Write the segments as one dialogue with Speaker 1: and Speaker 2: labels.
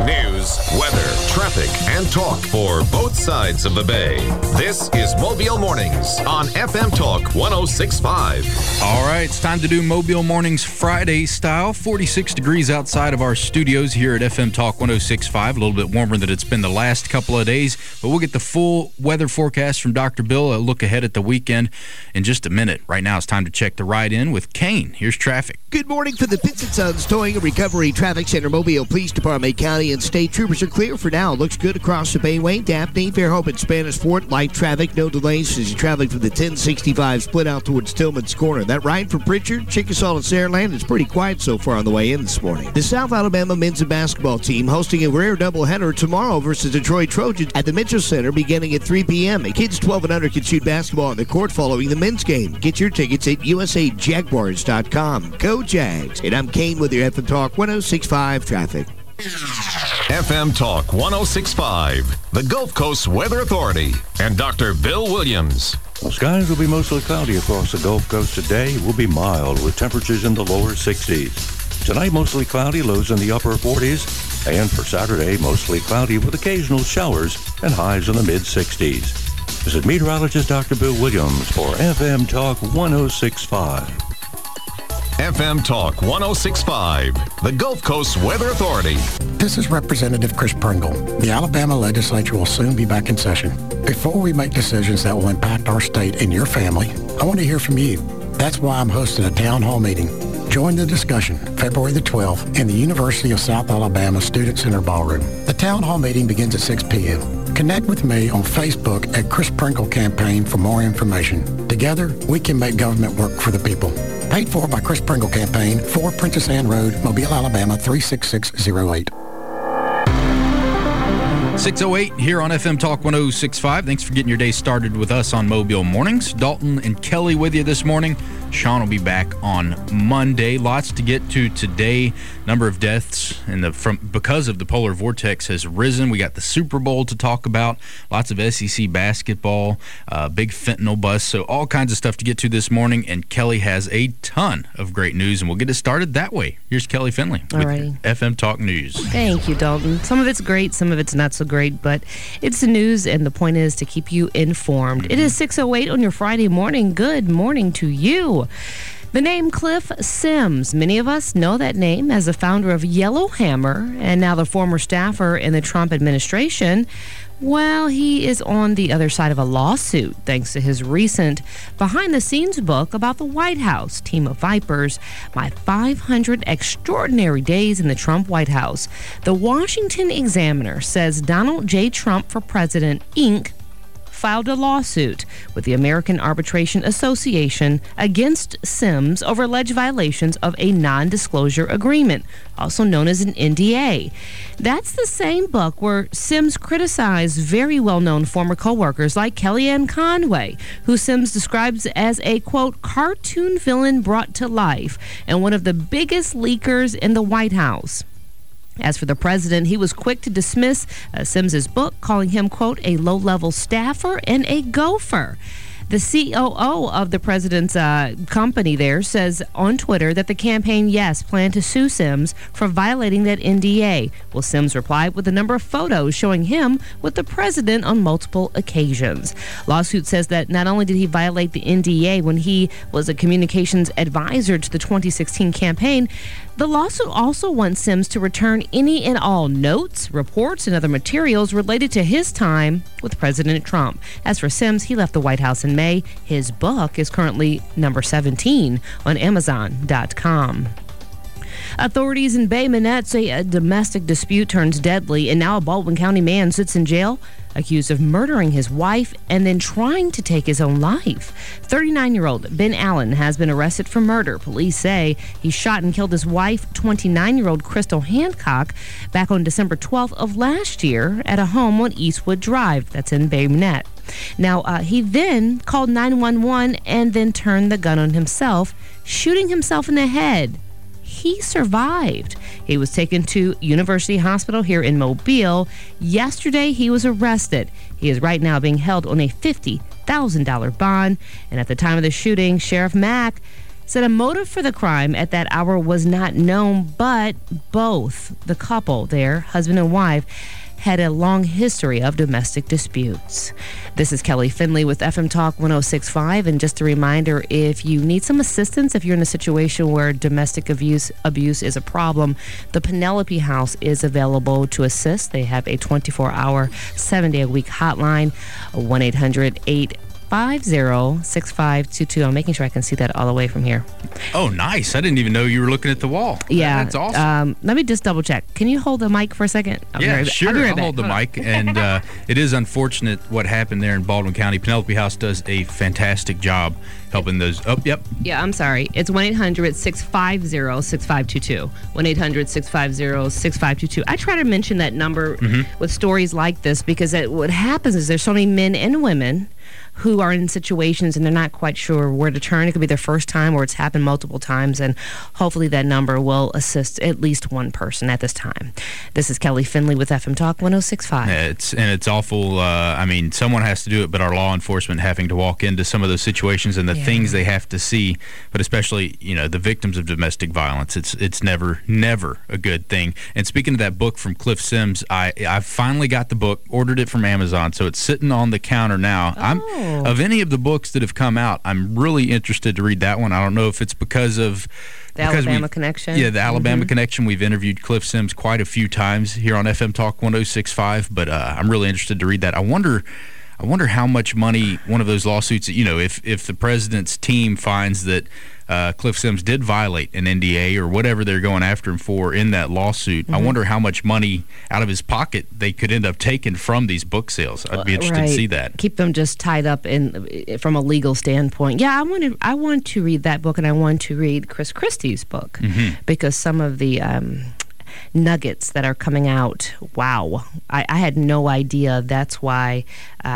Speaker 1: News, weather, traffic, and talk for both sides of the bay. This is Mobile Mornings on FM Talk 106.5.
Speaker 2: All right, it's time to do Mobile Mornings Friday style. 46 degrees outside of our studios here at FM Talk 106.5. A little bit warmer than it's been the last couple of days, but we'll get the full weather forecast from Dr. Bill, a look ahead at the weekend in just a minute. Right now, it's time to check the ride-in with Kane. Here's traffic.
Speaker 3: Good morning for the Pitts & Sons Towing and Recovery Traffic Center. Mobile Police Department, County, and State Troopers are clear for now. Looks good across the Bayway, Daphne, Fairhope, and Spanish Fort. Light traffic, no delays as you're traveling from the 1065 split out towards Tillman's Corner. That ride for Pritchard, Chickasaw, and Saraland is pretty quiet so far on the way in this morning. The South Alabama men's and basketball team hosting a rare doubleheader tomorrow versus Detroit Trojans at the Mitchell Center beginning at 3 p.m. Kids 12 and under can shoot basketball on the court following the men's game. Get your tickets at usajaguars.com. Go Jags. And I'm Kane with your FM Talk 106.5 traffic.
Speaker 1: FM Talk 106.5, the Gulf Coast Weather Authority, and Dr. Bill Williams.
Speaker 4: Well, skies will be mostly cloudy across the Gulf Coast today. It will be mild with temperatures in the lower 60s. Tonight, mostly cloudy, lows in the upper 40s. And for Saturday, mostly cloudy with occasional showers and highs in the mid-60s. This is meteorologist Dr. Bill Williams for FM Talk 106.5.
Speaker 1: FM Talk 106.5, the Gulf Coast Weather Authority.
Speaker 5: This is Representative Chris Pringle. The Alabama legislature will soon be back in session. Before we make decisions that will impact our state and your family, I want to hear from you. That's why I'm hosting a town hall meeting. Join the discussion February the 12th in the University of South Alabama Student Center Ballroom. The town hall meeting begins at 6 p.m. Connect with me on Facebook at Chris Pringle Campaign for more information. Together, we can make government work for the people. Paid for by Chris Pringle Campaign, 4 Princess Anne Road, Mobile, Alabama, 36608.
Speaker 2: 6:08 here on FM Talk 106.5. Thanks for getting your day started with us on Mobile Mornings. Dalton and Kelly with you this morning. Sean will be back on Monday. Lots to get to today. Number of deaths because of the polar vortex has risen. We got the Super Bowl to talk about. Lots of SEC basketball. Big fentanyl bust. So all kinds of stuff to get to this morning. And Kelly has a ton of great news, and we'll get it started that way. Here's Kelly Finley with FM Talk News.
Speaker 6: Thank you, Dalton. Some of it's great, some of it's not so great, but it's the news, and the point is to keep you informed. It is 6:08 on your Friday morning. Good morning to you. The name Cliff Sims. Many of us know that name as the founder of Yellowhammer and now the former staffer in the Trump administration. Well, he is on the other side of a lawsuit thanks to his recent behind-the-scenes book about the White House, Team of Vipers, My 500 Extraordinary Days in the Trump White House. The Washington Examiner says Donald J. Trump for President, Inc., filed a lawsuit with the American Arbitration Association against Sims over alleged violations of a non-disclosure agreement, also known as an NDA. That's the same book where Sims criticized very well-known former co-workers like Kellyanne Conway, who Sims describes as a, quote, cartoon villain brought to life and one of the biggest leakers in the White House. As for the president, he was quick to dismiss Sims's book, calling him, quote, a low-level staffer and a gopher. The COO of the president's company there says on Twitter that the campaign, yes, planned to sue Sims for violating that NDA. Well, Sims replied with a number of photos showing him with the president on multiple occasions. Lawsuit says that not only did he violate the NDA when he was a communications advisor to the 2016 campaign, the lawsuit also wants Sims to return any and all notes, reports, and other materials related to his time with President Trump. As for Sims, he left the White House in May. His book is currently number 17 on Amazon.com. Authorities in Bay Minette say a domestic dispute turns deadly, and now a Baldwin County man sits in jail accused of murdering his wife and then trying to take his own life. 39-year-old Ben Allen has been arrested for murder. Police say he shot and killed his wife, 29-year-old Crystal Hancock, back on December 12th of last year at a home on Eastwood Drive. That's in Bay Minette. Now, he then called 911 and then turned the gun on himself, shooting himself in the head. He survived. He was taken to University Hospital here in Mobile. Yesterday, he was arrested. He is right now being held on a $50,000 bond. And at the time of the shooting, Sheriff Mack said a motive for the crime at that hour was not known, but both the couple there, husband and wife, had a long history of domestic disputes. This is Kelly Finley with FM Talk 106.5, and just a reminder, if you need some assistance, if you're in a situation where domestic abuse is a problem, the Penelope House is available to assist. They have a 24-hour, 7-day-a-week hotline, 1-800-850-6522. I'm making sure I can see that all the way from here.
Speaker 2: Oh, nice. I didn't even know you were looking at the wall.
Speaker 6: Yeah.
Speaker 2: That's awesome.
Speaker 6: Let me just double check. Can you hold the mic for a second?
Speaker 2: Sure.
Speaker 6: I'll be right
Speaker 2: I'll
Speaker 6: back.
Speaker 2: hold the mic. And it is unfortunate what happened there in Baldwin County. Penelope House does a fantastic job helping those. Oh, yep.
Speaker 6: Yeah, I'm sorry. It's 1-800-650-6522. 1-800-650-6522. I try to mention that number with stories like this because what happens is there's so many men and women who are in situations and they're not quite sure where to turn. It could be their first time or it's happened multiple times, and hopefully that number will assist at least one person at this time. This is Kelly Finley with FM Talk 106.5.
Speaker 2: It's awful. I mean, someone has to do it, but our law enforcement having to walk into some of those situations and the things they have to see, but especially, the victims of domestic violence, it's never a good thing. And speaking of that book from Cliff Sims, I finally got the book, ordered it from Amazon, so it's sitting on the counter now. Of any of the books that have come out, I'm really interested to read that one. I don't know if it's because of
Speaker 6: the Alabama Connection.
Speaker 2: Yeah, the Alabama Connection. We've interviewed Cliff Sims quite a few times here on FM Talk 106.5, but I'm really interested to read that. I wonder how much money one of those lawsuits, if the president's team finds that Cliff Sims did violate an NDA or whatever they're going after him for in that lawsuit, I wonder how much money out of his pocket they could end up taking from these book sales. I'd be interested to see that.
Speaker 6: Keep them just tied up from a legal standpoint. Yeah, I want to read that book, and I want to read Chris Christie's book because some of the nuggets that are coming out, wow. I had no idea that's why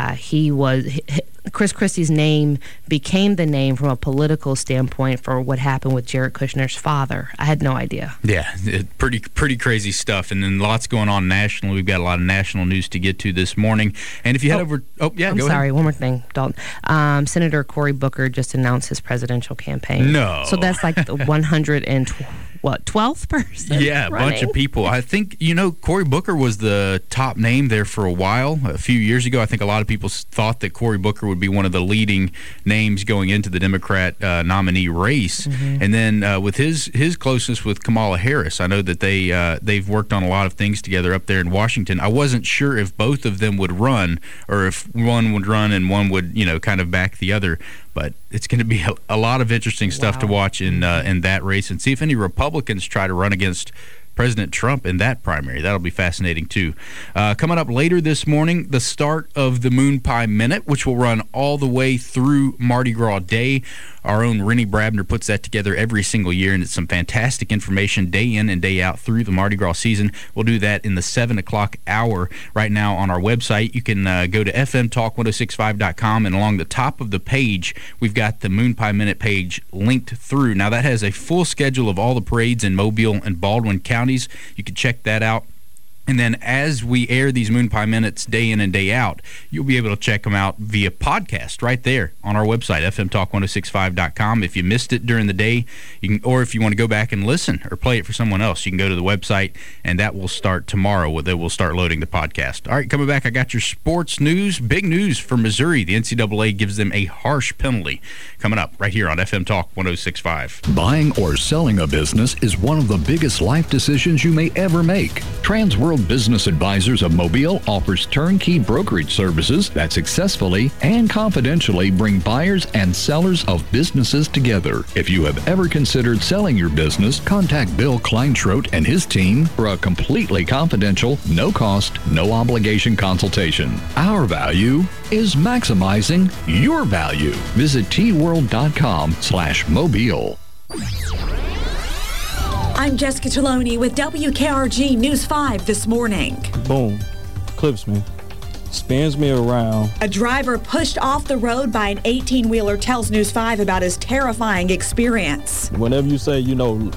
Speaker 6: Chris Christie's name became the name from a political standpoint for what happened with Jared Kushner's father. I had no idea.
Speaker 2: Yeah, pretty crazy stuff. And then lots going on nationally. We've got a lot of national news to get to this morning. And if you head over... Oh, yeah,
Speaker 6: go ahead. One more thing, Dalton. Senator Cory Booker just announced his presidential campaign.
Speaker 2: No.
Speaker 6: So that's like the 12th person?
Speaker 2: Yeah, a bunch of people. I think, Cory Booker was the top name there for a while. A few years ago, I think a lot of people thought that Cory Booker would be one of the leading names going into the Democrat nominee race. And then with his closeness with Kamala Harris, I know that they've worked on a lot of things together up there in Washington. I wasn't sure if both of them would run or if one would run and one would, kind of back the other. But it's going to be a lot of interesting stuff to watch in that race and see if any Republicans try to run against President Trump in that primary. That'll be fascinating, too. Coming up later this morning, the start of the Moon Pie Minute, which will run all the way through Mardi Gras Day. Our own Rennie Brabner puts that together every single year, and it's some fantastic information day in and day out through the Mardi Gras season. We'll do that in the 7 o'clock hour right now on our website. You can go to fmtalk1065.com, and along the top of the page, we've got the Moon Pie Minute page linked through. Now, that has a full schedule of all the parades in Mobile and Baldwin counties. You can check that out. And then as we air these Moon Pie Minutes day in and day out, you'll be able to check them out via podcast right there on our website, fmtalk1065.com. If you missed it during the day, you can, or if you want to go back and listen or play it for someone else, you can go to the website, and that will start tomorrow. They will start loading the podcast. All right, coming back, I got your sports news. Big news for Missouri. The NCAA gives them a harsh penalty. Coming up right here on FM Talk 106.5.
Speaker 7: Buying or selling a business is one of the biggest life decisions you may ever make. Transworld Business Advisors of Mobile offers turnkey brokerage services that successfully and confidentially bring buyers and sellers of businesses together. If you have ever considered selling your business, contact Bill Kleinschrodt and his team for a completely confidential, no-cost, no-obligation consultation. Our value is maximizing your value. Visit tworld.com/mobile.
Speaker 8: I'm Jessica Taloni with WKRG News 5 this morning.
Speaker 9: Boom. Clips me. Spins me around.
Speaker 8: A driver pushed off the road by an 18-wheeler tells News 5 about his terrifying experience.
Speaker 9: Whenever you say,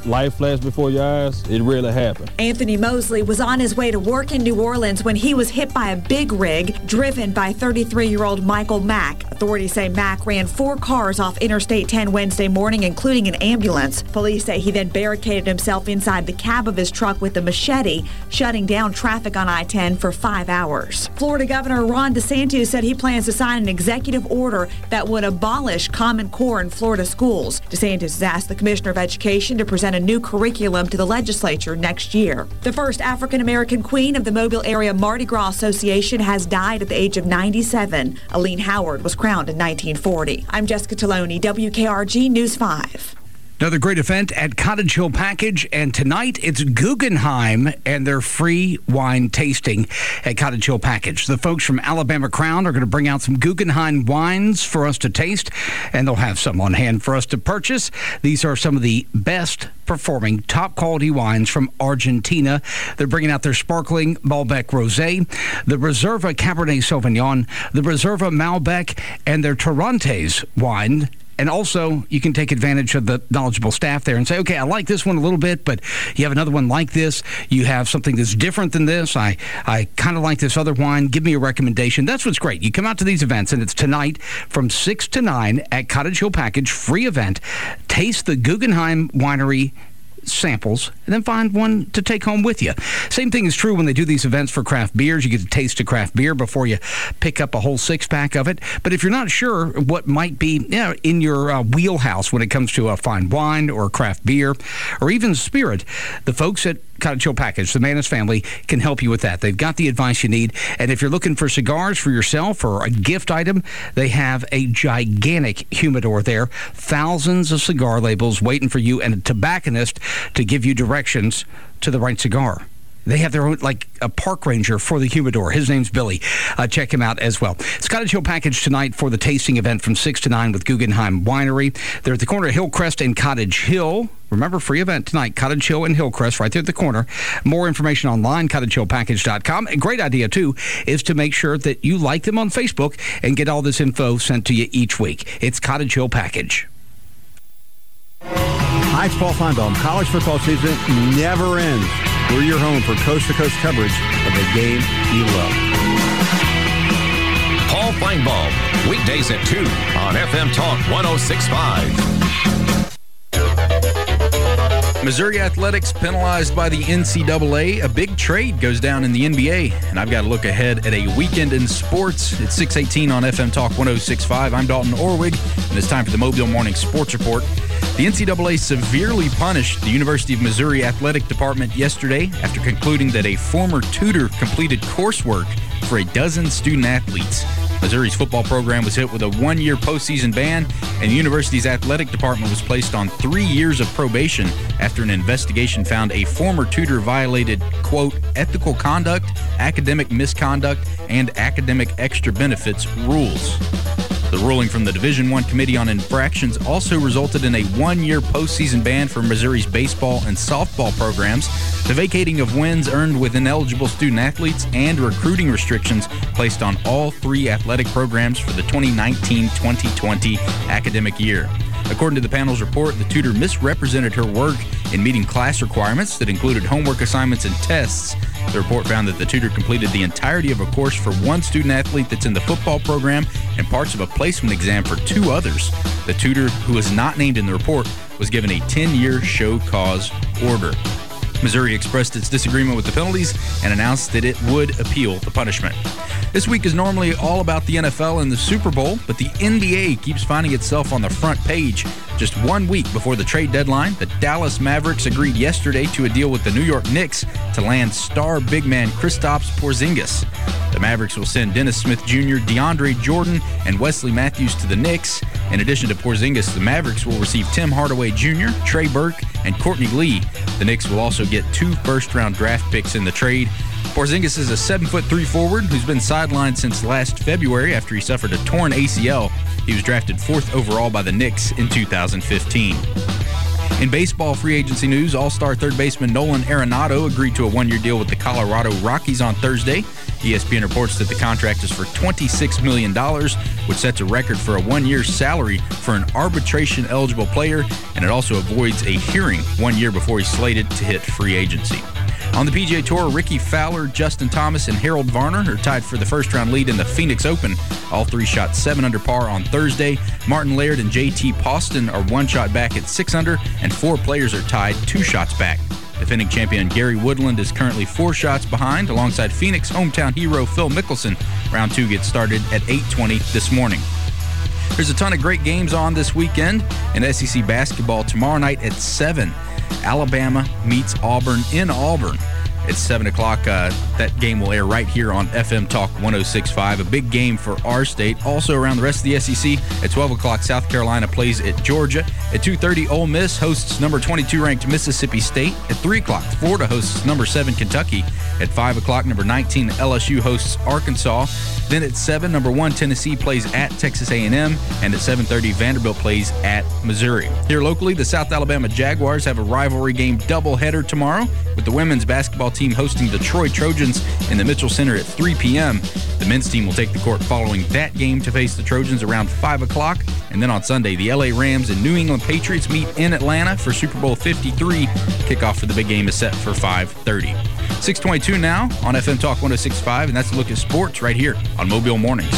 Speaker 9: life flash before your eyes, it really happened.
Speaker 8: Anthony Mosley was on his way to work in New Orleans when he was hit by a big rig driven by 33-year-old Michael Mack. Authorities say Mack ran 4 cars off Interstate 10 Wednesday morning, including an ambulance. Police say he then barricaded himself inside the cab of his truck with a machete, shutting down traffic on I-10 for 5 hours. Florida Governor Ron DeSantis said he plans to sign an executive order that would abolish Common Core in Florida schools. DeSantis has asked the Commissioner of Education to present a new curriculum to the legislature next year. The first African-American queen of the Mobile Area Mardi Gras Association has died at the age of 97. Aline Howard was crowned in 1940. I'm Jessica Taloni, WKRG News 5.
Speaker 10: Another great event at Cottage Hill Package, and tonight it's Guggenheim and their free wine tasting at Cottage Hill Package. The folks from Alabama Crown are going to bring out some Guggenheim wines for us to taste, and they'll have some on hand for us to purchase. These are some of the best performing top quality wines from Argentina. They're bringing out their sparkling Malbec Rosé, the Reserva Cabernet Sauvignon, the Reserva Malbec, and their Torrontés wine. And also, you can take advantage of the knowledgeable staff there and say, okay, I like this one a little bit, but you have another one like this. You have something that's different than this. I kind of like this other wine. Give me a recommendation. That's what's great. You come out to these events, and it's tonight from 6 to 9 at Cottage Hill Package, free event. Taste the Guggenheim Winery samples, and then find one to take home with you. Same thing is true when they do these events for craft beers. You get to taste a craft beer before you pick up a whole 6-pack of it. But if you're not sure what might be in your wheelhouse when it comes to a fine wine or a craft beer or even spirit, the folks at Cottage Hill Package, the Manis family, can help you with that. They've got the advice you need. And if you're looking for cigars for yourself or a gift item, they have a gigantic humidor there. Thousands of cigar labels waiting for you and a tobacconist to give you directions to the right cigar. They have their own, like a park ranger for the humidor. His name's Billy. Check him out as well. Cottage Hill Package tonight for the tasting event from 6 to 9 with Guggenheim Winery. They're at the corner of Hillcrest and Cottage Hill. Remember, free event tonight, Cottage Hill and Hillcrest, right there at the corner. More information online, cottagehillpackage.com. A great idea, too, is to make sure that you like them on Facebook and get all this info sent to you each week. It's Cottage Hill Package.
Speaker 11: Hi, it's Paul Feinbaum. College football season never ends. We're your home for coast-to-coast coverage of the game you love.
Speaker 1: Paul Feinbaum, weekdays at 2 on FM Talk 106.5.
Speaker 2: Missouri athletics penalized by the NCAA. A big trade goes down in the NBA, and I've got to look ahead at a weekend in sports. It's 6:18 on FM Talk 106.5. I'm Dalton Orwig, and it's time for the Mobile Morning Sports Report. The NCAA severely punished the University of Missouri Athletic Department yesterday after concluding that a former tutor completed coursework for a dozen student athletes. Missouri's football program was hit with a 1-year postseason ban, and the university's athletic department was placed on 3 years of probation after an investigation found a former tutor violated, quote, ethical conduct, academic misconduct, and academic extra benefits rules. The ruling from the Division I Committee on Infractions also resulted in a 1-year postseason ban for Missouri's baseball and softball programs, the vacating of wins earned with ineligible student athletes, and recruiting restrictions placed on all 3 athletic programs for the 2019-2020 academic year. According to the panel's report, the tutor misrepresented her work in meeting class requirements that included homework assignments and tests. The report found that the tutor completed the entirety of a course for one student athlete that's in the football program and parts of a placement exam for 2 others. The tutor, who was not named in the report, was given a 10-year show cause order. Missouri expressed its disagreement with the penalties and announced that it would appeal the punishment. This week is normally all about the NFL and the Super Bowl, but the NBA keeps finding itself on the front page. Just 1 week before the trade deadline, the Dallas Mavericks agreed yesterday to a deal with the New York Knicks to land star big man Kristaps Porzingis. The Mavericks will send Dennis Smith Jr., DeAndre Jordan, and Wesley Matthews to the Knicks. In addition to Porzingis, the Mavericks will receive Tim Hardaway Jr., Trey Burke, and Courtney Lee. The Knicks will also get 2 first-round draft picks in the trade. Porzingis is a 7'3" forward who's been sidelined since last February after he suffered a torn ACL. He was drafted 4th overall by the Knicks in 2015. In baseball free agency news, all-star third baseman Nolan Arenado agreed to a one-year deal with the Colorado Rockies on Thursday. ESPN reports that the contract is for $26 million, which sets a record for a one-year salary for an arbitration-eligible player, and it also avoids a hearing 1 year before he's slated to hit free agency. On the PGA Tour, Ricky Fowler, Justin Thomas, and Harold Varner are tied for the first-round lead in the Phoenix Open. All three shot 7 under par on Thursday. Martin Laird and JT Poston are 1 shot back at 6 under, and 4 players are tied 2 shots back. Defending champion Gary Woodland is currently 4 shots behind, alongside Phoenix hometown hero Phil Mickelson. Round 2 gets started at 8:20 this morning. There's a ton of great games on this weekend. In SEC basketball tomorrow night at 7. Alabama meets Auburn in Auburn. It's 7 o'clock. That game will air right here on FM Talk 106.5. A big game for our state. Also around the rest of the SEC, at 12 o'clock, South Carolina plays at Georgia. At 2:30, Ole Miss hosts number 22 ranked Mississippi State. At 3 o'clock, Florida hosts number 7 Kentucky. At 5 o'clock, number 19 LSU hosts Arkansas. Then at 7, number 1 Tennessee plays at Texas A&M. And at 7:30, Vanderbilt plays at Missouri. Here locally, the South Alabama Jaguars have a rivalry game doubleheader tomorrow, with the women's basketball team hosting the Troy Trojans in the Mitchell Center at 3 p.m. The men's team will take the court following that game to face the Trojans around 5 o'clock. And then on Sunday, the LA Rams and New England Patriots meet in Atlanta for Super Bowl 53. Kickoff for the big game is set for 5:30. 6:22 now on FM Talk 106.5, and that's a look at sports right here on Mobile Mornings.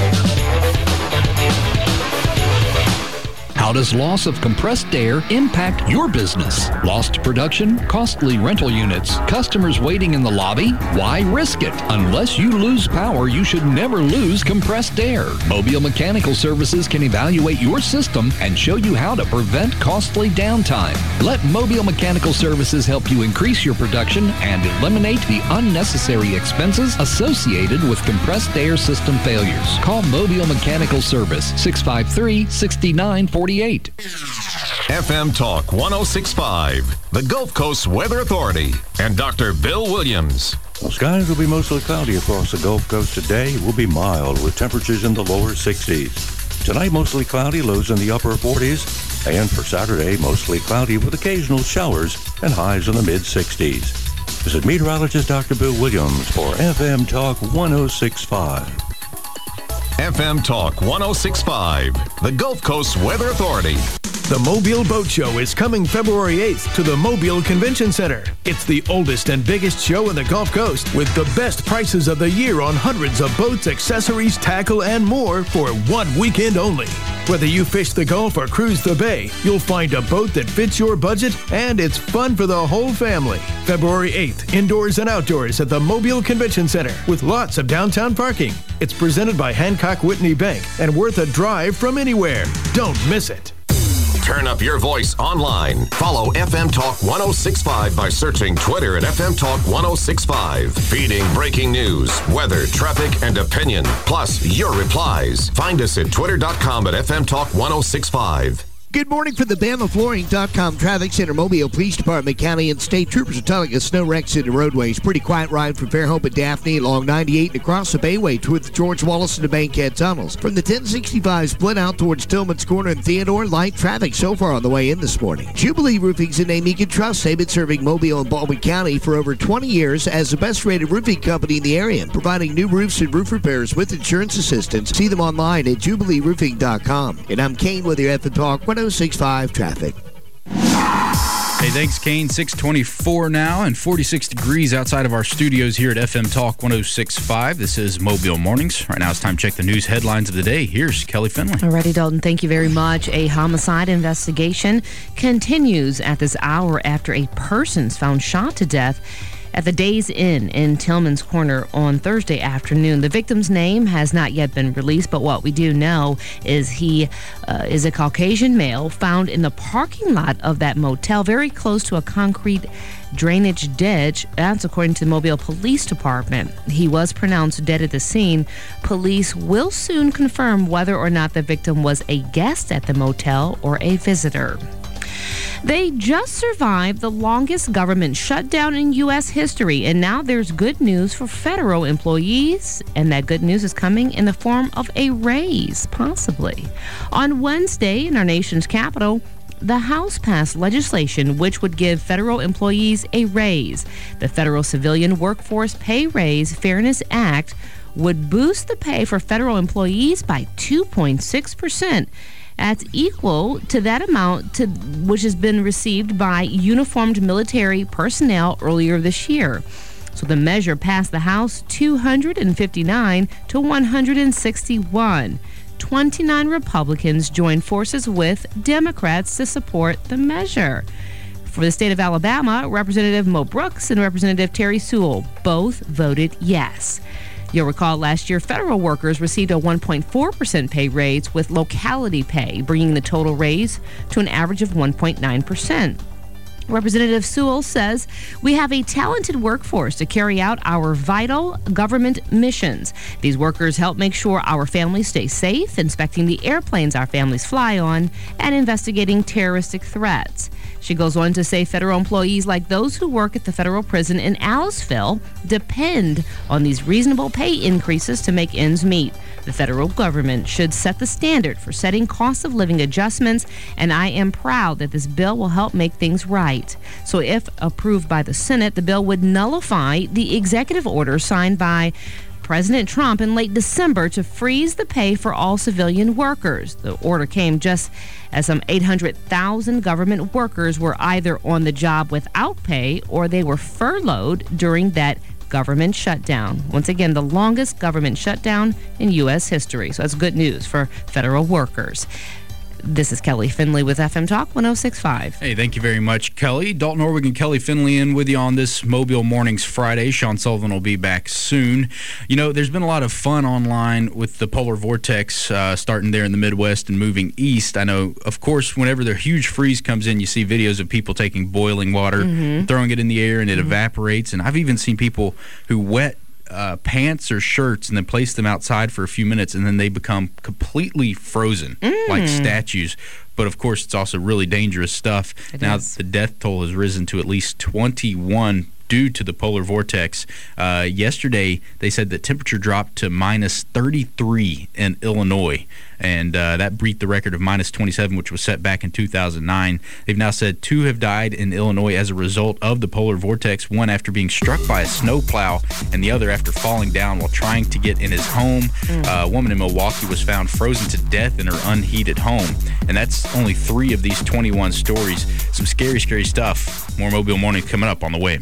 Speaker 7: How does loss of compressed air impact your business? Lost production? Costly rental units? Customers waiting in the lobby? Why risk it? Unless you lose power, you should never lose compressed air. Mobile Mechanical Services can evaluate your system and show you how to prevent costly downtime. Let Mobile Mechanical Services help you increase your production and eliminate the unnecessary expenses associated with compressed air system failures. Call Mobile Mechanical Service 653-6948.
Speaker 1: FM Talk 106.5, the Gulf Coast Weather Authority, and Dr. Bill Williams.
Speaker 4: Well, skies will be mostly cloudy across the Gulf Coast today. Will be mild with temperatures in the lower 60s. Tonight, mostly cloudy, lows in the upper 40s. And for Saturday, mostly cloudy with occasional showers and highs in the mid-60s. This is meteorologist Dr. Bill Williams for FM Talk 106.5.
Speaker 1: FM Talk 106.5, the Gulf Coast Weather Authority.
Speaker 12: The Mobile Boat Show is coming February 8th to the Mobile Convention Center. It's the oldest and biggest show in the Gulf Coast, with the best prices of the year on hundreds of boats, accessories, tackle, and more for 1 weekend only. Whether you fish the Gulf or cruise the Bay, you'll find a boat that fits your budget, and it's fun for the whole family. February 8th, indoors and outdoors at the Mobile Convention Center, with lots of downtown parking. It's presented by Hancock Whitney Bank and worth a drive from anywhere. Don't miss it.
Speaker 1: Turn up your voice online. Follow FM Talk 106.5 by searching Twitter at FM Talk 106.5. Feeding breaking news, weather, traffic, and opinion, plus your replies. Find us at twitter.com at FM Talk 106.5.
Speaker 3: Good morning from the BamaFlooring.com Traffic Center. Mobile Police Department, County, and State Troopers are telling us snow wrecks in the roadways. Pretty quiet ride from Fairhope and Daphne along 98 and across the Bayway toward the George Wallace and the Bankhead tunnels. From the 1065 split out towards Tillman's Corner and Theodore, light traffic so far on the way in this morning. Jubilee Roofing's a name you can trust. They've been serving Mobile and Baldwin County for over 20 years as the best-rated roofing company in the area, providing new roofs and roof repairs with insurance assistance. See them online at JubileeRoofing.com. And I'm Kane with your FM Talk 106.5 traffic.
Speaker 2: Hey, thanks, Kane. 6:24 now and 46 degrees outside of our studios here at FM Talk 106.5. This is Mobile Mornings. Right now it's time to check the news headlines of the day. Here's Kelly Finley.
Speaker 6: Alrighty, Dalton. Thank you very much. A homicide investigation continues at this hour after a person's found shot to death at the Days Inn in Tillman's Corner on Thursday afternoon. The victim's name has not yet been released, but what we do know is he is a Caucasian male found in the parking lot of that motel, very close to a concrete drainage ditch. That's according to the Mobile Police Department. He was pronounced dead at the scene. Police will soon confirm whether or not the victim was a guest at the motel or a visitor. They just survived the longest government shutdown in U.S. history, and now there's good news for federal employees, and that good news is coming in the form of a raise, possibly. On Wednesday, in our nation's capital, the House passed legislation which would give federal employees a raise. The Federal Civilian Workforce Pay Raise Fairness Act would boost the pay for federal employees by 2.6%. That's equal to that amount which has been received by uniformed military personnel earlier this year. So the measure passed the House 259 to 161. 29 Republicans joined forces with Democrats to support the measure. For the state of Alabama, Representative Mo Brooks and Representative Terry Sewell both voted yes. You'll recall last year, federal workers received a 1.4% pay raise with locality pay, bringing the total raise to an average of 1.9%. Representative Sewell says, we have a talented workforce to carry out our vital government missions. These workers help make sure our families stay safe, inspecting the airplanes our families fly on, and investigating terroristic threats. She goes on to say federal employees like those who work at the federal prison in Aliceville depend on these reasonable pay increases to make ends meet. The federal government should set the standard for setting cost of living adjustments, and I am proud that this bill will help make things right. So if approved by the Senate, the bill would nullify the executive order signed by President Trump in late December to freeze the pay for all civilian workers. The order came just as some 800,000 government workers were either on the job without pay or they were furloughed during that government shutdown. Once again, the longest government shutdown in U.S. history. So that's good news for federal workers. This is Kelly Finley with FM Talk 106.5.
Speaker 2: Hey, thank you very much, Kelly. Dalton Orwig and Kelly Finley in with you on this Mobile Mornings Friday. Sean Sullivan will be back soon. You know, there's been a lot of fun online with the polar vortex starting there in the Midwest and moving east. I know, of course, whenever the huge freeze comes in, you see videos of people taking boiling water, throwing it in the air, and it evaporates. And I've even seen people who wet pants or shirts and then place them outside for a few minutes, and then they become completely frozen like statues. But of course, it's also really dangerous stuff. Now the death toll has risen to at least 21 due to the polar vortex. Yesterday, they said that temperature dropped to minus 33 in Illinois, and that beat the record of minus 27, which was set back in 2009. They've now said 2 have died in Illinois as a result of the polar vortex, one after being struck by a snowplow and the other after falling down while trying to get in his home. A woman in Milwaukee was found frozen to death in her unheated home, and that's only 3 of these 21 stories. Some scary, scary stuff. More Mobile Morning coming up on the way.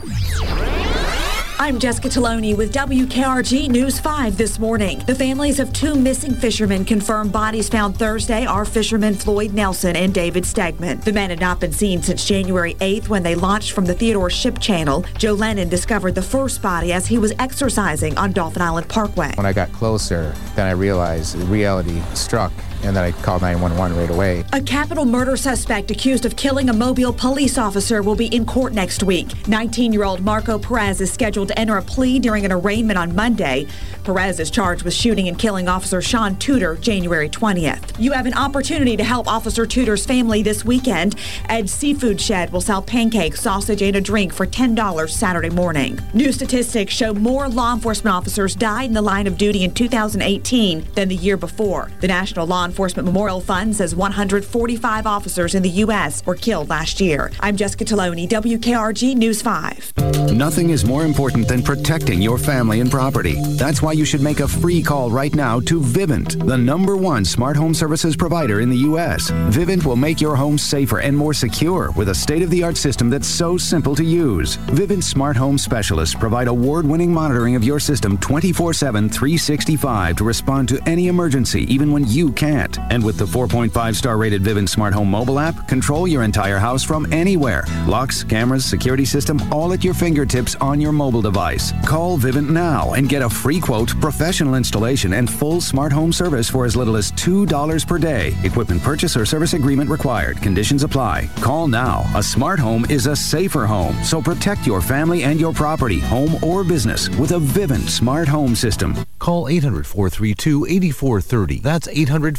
Speaker 8: I'm Jessica Taloni with WKRG News 5 this morning. The families of 2 missing fishermen confirmed bodies found Thursday are fishermen Floyd Nelson and David Stegman. The men had not been seen since January 8th when they launched from the Theodore Ship Channel. Joe Lennon discovered the first body as he was exercising on Dolphin Island Parkway.
Speaker 13: When I got closer, then I realized reality struck, and then I called 911 right away.
Speaker 8: A capital murder suspect accused of killing a Mobile police officer will be in court next week. 19-year-old Marco Perez is scheduled to enter a plea during an arraignment on Monday. Perez is charged with shooting and killing Officer Sean Tudor January 20th. You have an opportunity to help Officer Tudor's family this weekend. Ed's Seafood Shed will sell pancakes, sausage, and a drink for $10 Saturday morning. New statistics show more law enforcement officers died in the line of duty in 2018 than the year before. The National Law Enforcement Memorial Fund says 145 officers in the U.S. were killed last year. I'm Jessica Taloni, WKRG News 5.
Speaker 14: Nothing is more important than protecting your family and property. That's why you should make a free call right now to Vivint, the #1 smart home services provider in the U.S. Vivint will make your home safer and more secure with a state-of-the-art system that's so simple to use. Vivint smart home specialists provide award-winning monitoring of your system 24/7, 365 to respond to any emergency, even when you can't. And with the 4.5-star rated Vivint smart home mobile app, control your entire house from anywhere. Locks, cameras, security system, all at your fingertips on your mobile device. Call Vivint now and get a free quote, professional installation, and full smart home service for as little as $2 per day. Equipment purchase or service agreement required. Conditions apply. Call now. A smart home is a safer home, so protect your family and your property, home or business, with a Vivint smart home system.
Speaker 15: Call 800-432-8430. That's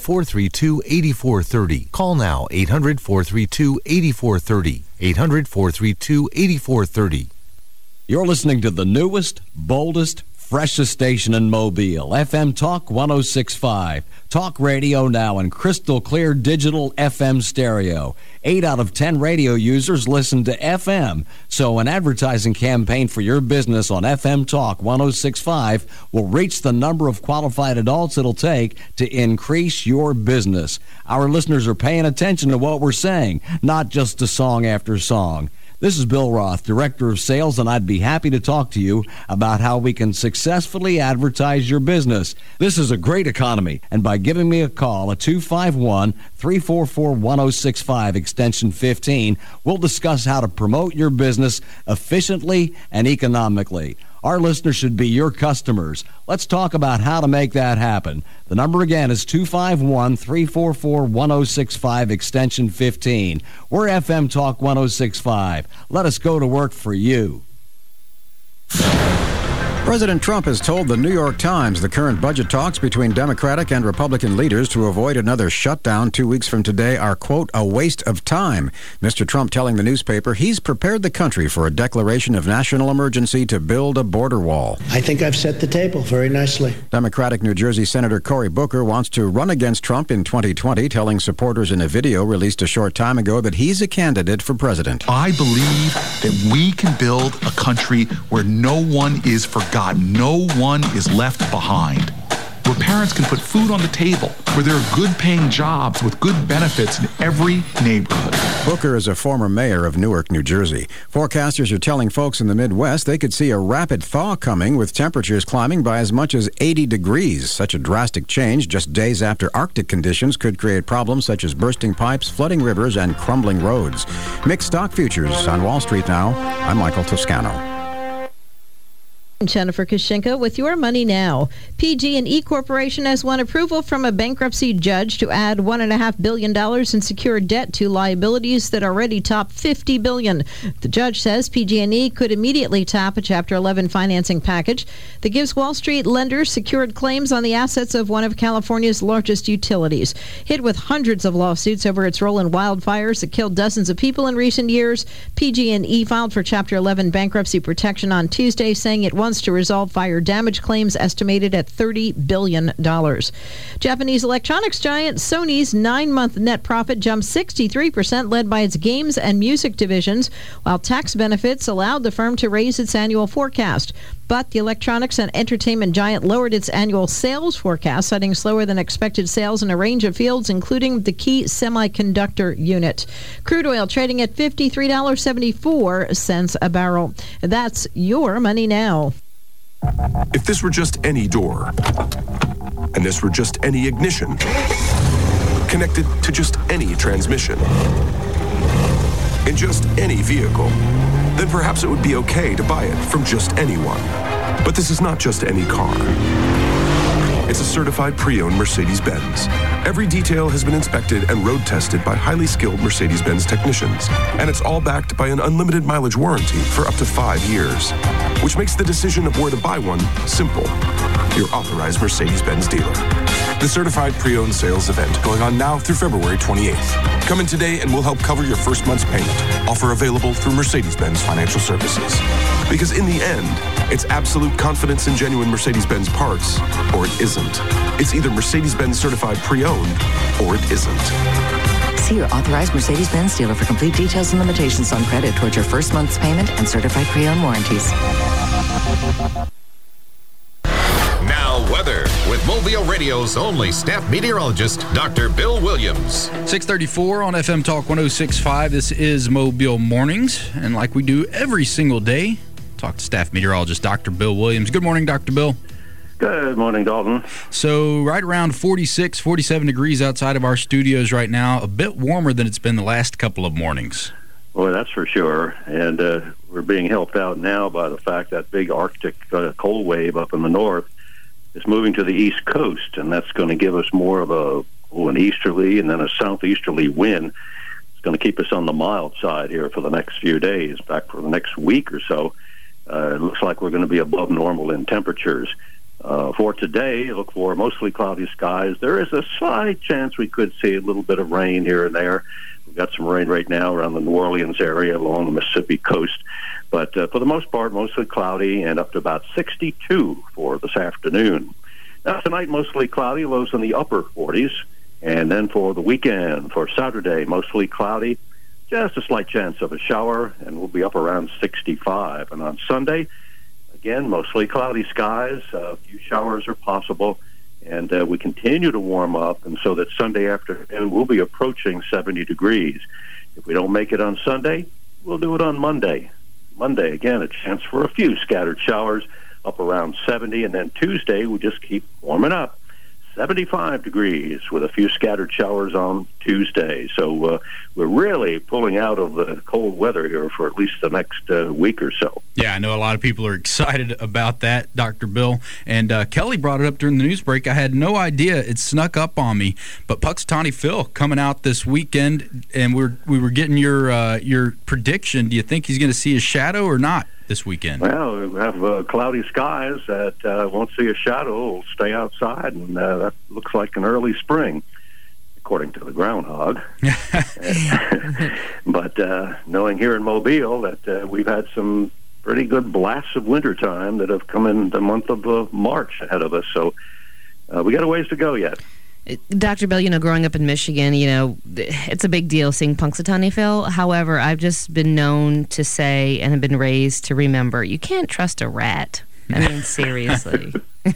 Speaker 15: 800-432-8430. Call now, 800-432-8430. 800-432-8430.
Speaker 16: You're listening to the newest, boldest,
Speaker 15: freshest station in Mobile, FM Talk 106.5. Talk radio now in crystal clear digital FM stereo. 8 out of 10 radio users listen to FM, so an advertising campaign for your business on FM Talk 106.5 will reach the number of qualified adults it'll take to increase your business. Our listeners are paying attention to what we're saying, not just to song after song. This is Bill Roth, Director of Sales, and I'd be happy to talk to you about how we can successfully advertise your business. This is a great economy, and by giving me a call at 251-344-1065, extension 15, we'll discuss how to promote your business efficiently and economically. Our listeners should be your customers. Let's talk about how to make that happen. The number again is 251-344-1065, extension 15. We're FM Talk 106.5. Let us go to work for you.
Speaker 5: President Trump has told the New York Times the current budget talks between Democratic and Republican leaders to avoid another shutdown 2 weeks from today are, quote, a waste of time. Mr. Trump telling the newspaper he's prepared the country for a declaration of national emergency to build a border wall.
Speaker 16: I think I've set the table very nicely.
Speaker 5: Democratic New Jersey Senator Cory Booker wants to run against Trump in 2020, telling supporters in a video released a short time ago that he's a candidate for president.
Speaker 17: I believe that we can build a country where no one is forgotten. No one is left behind. Where parents can put food on the table, where there are good-paying jobs with good benefits in every neighborhood.
Speaker 5: Booker is a former mayor of Newark, New Jersey. Forecasters are telling folks in the Midwest they could see a rapid thaw coming, with temperatures climbing by as much as 80 degrees. Such a drastic change just days after Arctic conditions could create problems such as bursting pipes, flooding rivers, and crumbling roads. Mixed stock futures on Wall Street now. I'm Michael Toscano.
Speaker 18: Jennifer Kushinka with your Money Now. PG&E Corporation has won approval from a bankruptcy judge to add $1.5 billion in secured debt to liabilities that already top $50 billion. The judge says PG&E could immediately tap a Chapter 11 financing package that gives Wall Street lenders secured claims on the assets of one of California's largest utilities. Hit with hundreds of lawsuits over its role in wildfires that killed dozens of people in recent years, PG&E filed for Chapter 11 bankruptcy protection on Tuesday, saying it wants to resolve fire damage claims estimated at $30 billion. Japanese electronics giant Sony's 9-month net profit jumped 63%, led by its games and music divisions, while tax benefits allowed the firm to raise its annual forecast. But the electronics and entertainment giant lowered its annual sales forecast, citing slower than expected sales in a range of fields, including the key semiconductor unit. Crude oil trading at $53.74 a barrel. That's your Money Now.
Speaker 19: If this were just any door, and this were just any ignition, connected to just any transmission, in just any vehicle, then perhaps it would be okay to buy it from just anyone. But this is not just any car. It's a certified pre-owned Mercedes-Benz. Every detail has been inspected and road tested by highly skilled Mercedes-Benz technicians. And it's all backed by an unlimited mileage warranty for up to 5 years, which makes the decision of where to buy one simple. Your authorized Mercedes-Benz dealer. The certified pre-owned sales event going on now through February 28th. Come in today and we'll help cover your first month's payment. Offer available through Mercedes-Benz Financial Services. Because in the end, it's absolute confidence in genuine Mercedes-Benz parts, or it isn't. It's either Mercedes-Benz certified pre-owned, or it isn't.
Speaker 20: See your authorized Mercedes-Benz dealer for complete details and limitations on credit towards your first month's payment and certified pre-owned warranties.
Speaker 1: Now weather with Mobile Radio's only staff meteorologist, Dr. Bill Williams.
Speaker 2: 6:34 on FM Talk 106.5. This is Mobile Mornings, and like we do every single day, talk to staff meteorologist Dr. Bill Williams. Good morning, Dr. Bill.
Speaker 21: Good morning, Dalton.
Speaker 2: So right around 46, 47 degrees outside of our studios right now, a bit warmer than it's been the last couple of mornings.
Speaker 21: Well, that's for sure. And we're being helped out now by the fact that big Arctic cold wave up in the north is moving to the east coast, and that's going to give us more of an easterly and then a southeasterly wind. It's going to keep us on the mild side here for the next few days. In fact, for the next week or so, it looks like we're going to be above normal in temperatures. For today, look for mostly cloudy skies. There is a slight chance we could see a little bit of rain here and there. We've got some rain right now around the New Orleans area along the Mississippi coast. But for the most part, mostly cloudy and up to about 62 for this afternoon. Now, tonight, mostly cloudy, lows in the upper 40s. And then for the weekend, for Saturday, mostly cloudy, just a slight chance of a shower, and we'll be up around 65. And on Sunday, again, mostly cloudy skies. A few showers are possible. And we continue to warm up, and so that Sunday afternoon we'll be approaching 70 degrees. If we don't make it on Sunday, we'll do it on Monday. Monday, again, a chance for a few scattered showers, up around 70, and then Tuesday we just keep warming up. 75 degrees with a few scattered showers on Tuesday. So we're really pulling out of the cold weather here for at least the next week or so.
Speaker 2: Yeah, I know a lot of people are excited about that, Dr. Bill. And Kelly brought it up during the news break. I had no idea. It snuck up on me. But Punxsutawney Phil coming out this weekend, and we were getting your prediction. Do you think he's going to see a shadow or not this weekend?
Speaker 21: Well, we have cloudy skies that won't see a shadow. We'll stay outside, and that looks like an early spring, according to the groundhog. But knowing here in Mobile that we've had some pretty good blasts of wintertime that have come in the month of March ahead of us, so we got a ways to go yet.
Speaker 6: Dr. Bill, growing up in Michigan, it's a big deal seeing Punxsutawney Phil. However, I've just been known to say and have been raised to remember, you can't trust a rat. I mean, seriously.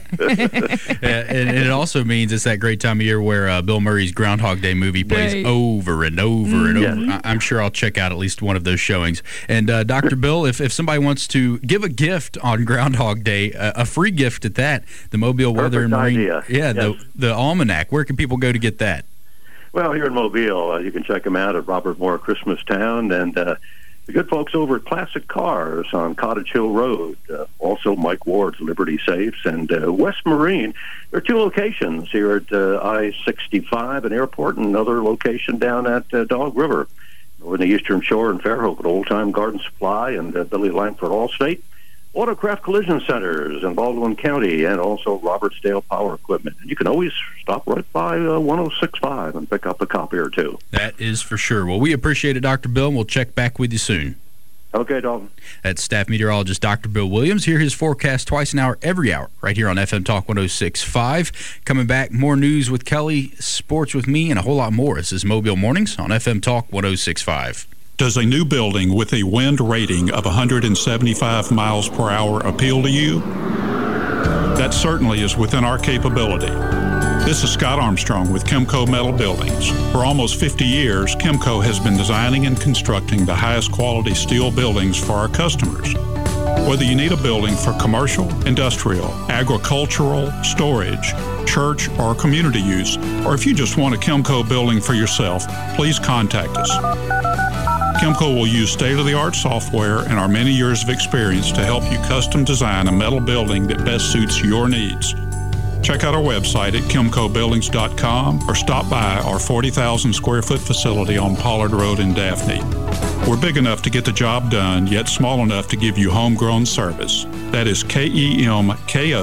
Speaker 2: Yeah, and it also means it's that great time of year where Bill Murray's Groundhog Day movie plays over and over and over. I'm sure I'll check out at least one of those showings. And Dr. Bill, if somebody wants to give a gift on Groundhog Day, a free gift at that, the Mobile Weather and Marine, the Almanac, where can people go to get that?
Speaker 21: Well, here in Mobile, you can check them out at Robert Moore Christmas Town, and the good folks over at Classic Cars on Cottage Hill Road, also Mike Ward's Liberty Safes, and West Marine. There are two locations here at I-65 and Airport, and another location down at Dog River. Over in the Eastern Shore in Fairhope at Old Time Garden Supply and Billy Langford Allstate. Autocraft Collision Centers in Baldwin County, and also Robertsdale Power Equipment. And you can always stop right by 1065 and pick up a copy or two.
Speaker 2: That is for sure. Well, we appreciate it, Dr. Bill, and we'll check back with you soon.
Speaker 21: Okay, Dalton.
Speaker 2: That's staff meteorologist Dr. Bill Williams. Hear his forecast twice an hour, every hour, right here on FM Talk 106.5. Coming back, more news with Kelly, sports with me, and a whole lot more. This is Mobile Mornings on FM Talk 106.5.
Speaker 9: Does a new building with a wind rating of 175 miles per hour appeal to you? That certainly is within our capability. This is Scott Armstrong with Chemco Metal Buildings. For almost 50 years, Chemco has been designing and constructing the highest quality steel buildings for our customers. Whether you need a building for commercial, industrial, agricultural, storage, church, or community use, or if you just want a Chemco building for yourself, please contact us. Chemco will use state-of-the-art software and our many years of experience to help you custom design a metal building that best suits your needs. Check out our website at chemcobuildings.com or stop by our 40,000 square foot facility on Pollard Road in Daphne. We're big enough to get the job done, yet small enough to give you homegrown service. That is KEMKO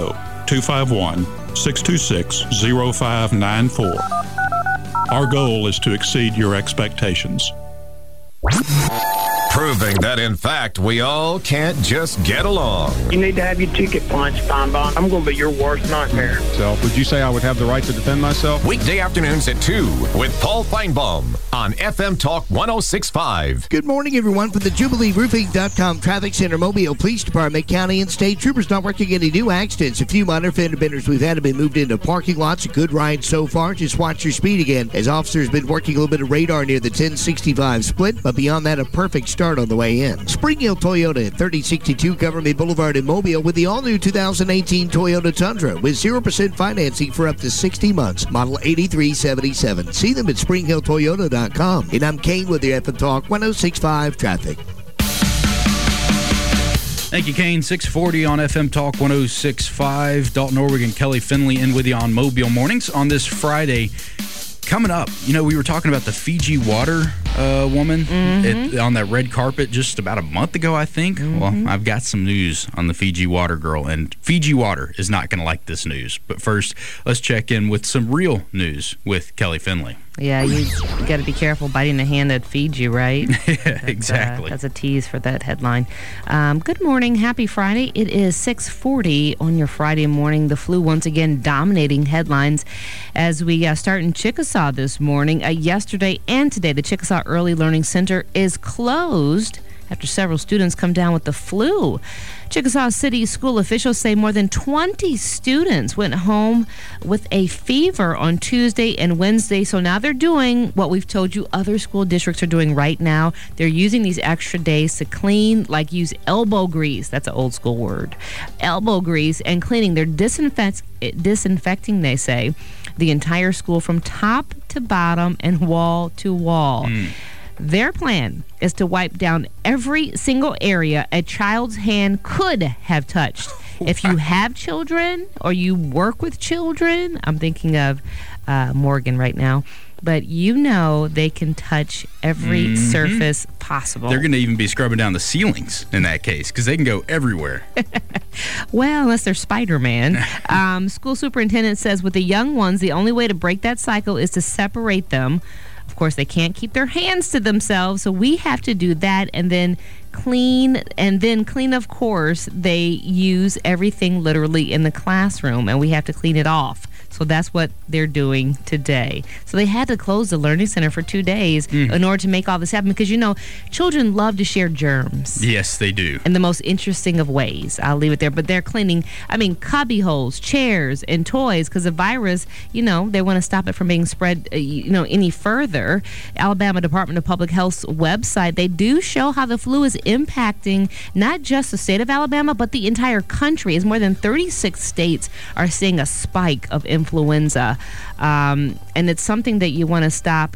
Speaker 9: 251-626-0594. Our goal is to exceed your expectations.
Speaker 1: Proving that, in fact, we all can't just get along.
Speaker 22: You need to have your ticket punched, Feinbaum. I'm going to be your worst nightmare.
Speaker 11: So, would you say I would have the right to defend myself?
Speaker 1: Weekday afternoons at 2 with Paul Feinbaum on FM Talk 106.5.
Speaker 3: Good morning, everyone. From the JubileeRoofing.com Traffic Center, Mobile Police Department, County and State Troopers not working any new accidents. A few minor fender benders we've had have been moved into parking lots. A good ride so far. Just watch your speed again, as officers been working a little bit of radar near the 1065 split, but beyond that, a perfect start on the way in. Spring Hill Toyota at 3062 Government Boulevard in Mobile with the all-new 2018 Toyota Tundra with 0% financing for up to 60 months. Model 8377. See them at SpringHillToyota.com. And I'm Kane with the FM Talk 106.5 Traffic.
Speaker 2: Thank you, Kane. 640 on FM Talk 106.5. Dalton Orwig and Kelly Finley in with you on Mobile Mornings on this Friday. Coming up, we were talking about the Fiji water woman on that red carpet just about a month ago, I think. Well, I've got some news on the Fiji Water girl, and Fiji Water is not going to like this news. But first, let's check in with some real news with Kelly Finley.
Speaker 6: Yeah, you got to be careful biting the hand that feeds you, right?
Speaker 2: Yeah, exactly.
Speaker 6: That's a tease for that headline. Good morning. Happy Friday. It is 6:40 on your Friday morning. The flu once again dominating headlines as we start in Chickasaw this morning. Yesterday and today, the Chickasaw Early Learning Center is closed after several students come down with the flu. Chickasaw City school officials say more than 20 students went home with a fever on Tuesday and Wednesday. So now they're doing what we've told you other school districts are doing right now. They're using these extra days to clean, like use elbow grease. That's an old school word. Elbow grease and cleaning. They're disinfecting, they say, the entire school from top to bottom and wall to wall. Their plan is to wipe down every single area a child's hand could have touched. If you have children or you work with children, I'm thinking of Morgan right now, but you know they can touch every surface possible.
Speaker 2: They're going to even be scrubbing down the ceilings in that case because they can go everywhere.
Speaker 6: Well, unless they're Spider-Man. School superintendent says with the young ones, the only way to break that cycle is to separate them. Of course, they can't keep their hands to themselves, so we have to do that and then clean. And then clean, of course, they use everything literally in the classroom, and we have to clean it off. So that's what they're doing today. So they had to close the Learning Center for 2 days in order to make all this happen because, you know, children love to share germs.
Speaker 2: Yes, they do.
Speaker 6: In the most interesting of ways. I'll leave it there. But they're cleaning, cubby holes, chairs, and toys because the virus, you know, they want to stop it from being spread, any further. Alabama Department of Public Health's website, they do show how the flu is impacting not just the state of Alabama, but the entire country, as more than 36 states are seeing a spike of influenza. And it's something that you want to stop